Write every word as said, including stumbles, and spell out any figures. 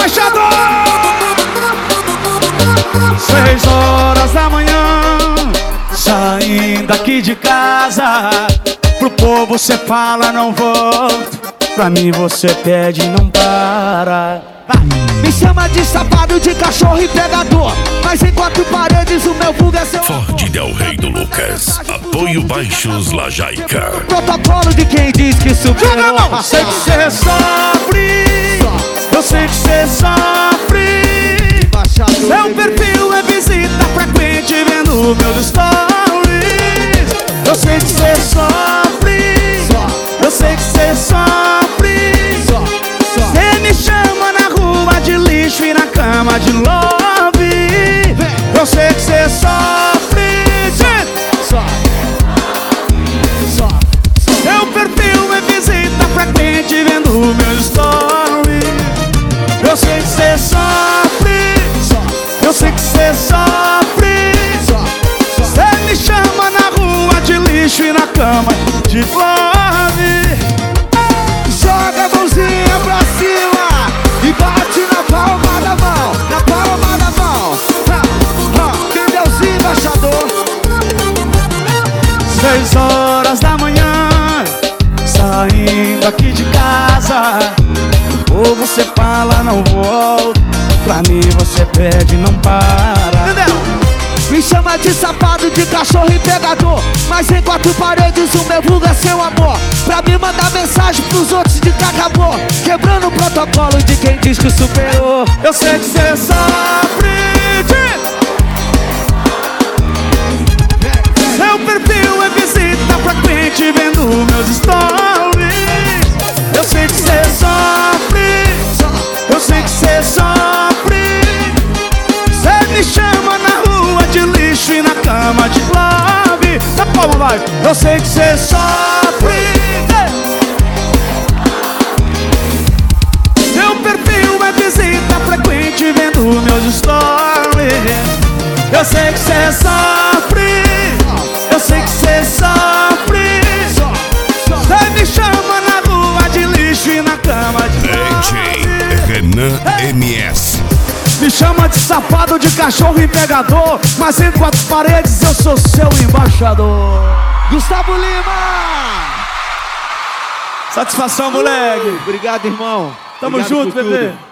embaixador! Seis horas da manhã, saindo aqui de casa. Pro povo cê fala não volto, pra mim você pede e não para. Me chama de safado, de cachorro e pegador, mas em quatro paredes o meu vulgo é seu Ford Del Rey do Lucas, apoio baixos Lajaica. protocolo de quem diz que superou. Eu sei que cê sofre, eu sei que cê sofre. Seu perfil é visita frequente vendo meus stories. Eu sei que cê sofre, eu sei que cê sofre. Cê me chama na rua de lixo e na cama de love. Eu sei que cê sofre. Seu perfil é visita frequente vendo meus stories. Eu sei que cê sofre, eu sei que cê sofre. Cê me chama na rua de lixo e na cama de love. Joga a mãozinha pra cima e bate na palma da mão, na palma da mão. Ha, ha. Deusinho embaixador. Seis horas da manhã, saindo aqui de casa. Ou você fala não volto, pra mim você pede e não para. Entendeu? Me chama de safado, de cachorro e pegador, mas em quatro paredes o meu vulgo é seu amor. Pra me mandar mensagem pros outros de que acabou, quebrando o protocolo de quem diz que superou. Eu sei que cê sofre. Seu perfil é visita frequente vendo meus stories. Eu sei que cê sofre, eu sei que cê sofre. Cê me chama na rua de lixo e na cama de love. Na palma vai. Eu sei que cê sofre. Seu perfil é visita frequente vendo meus stories. Eu sei que cê sofre, eu sei que cê sofre. Cê me chama na rua de lixo e na cama de D J Renan M S. Me chama de safado, de cachorro e pegador, mas em quatro paredes eu sou seu embaixador. Gustavo Lima. Satisfação, moleque. Obrigado, irmão. Tamo Obrigado junto, por bebê. tudo.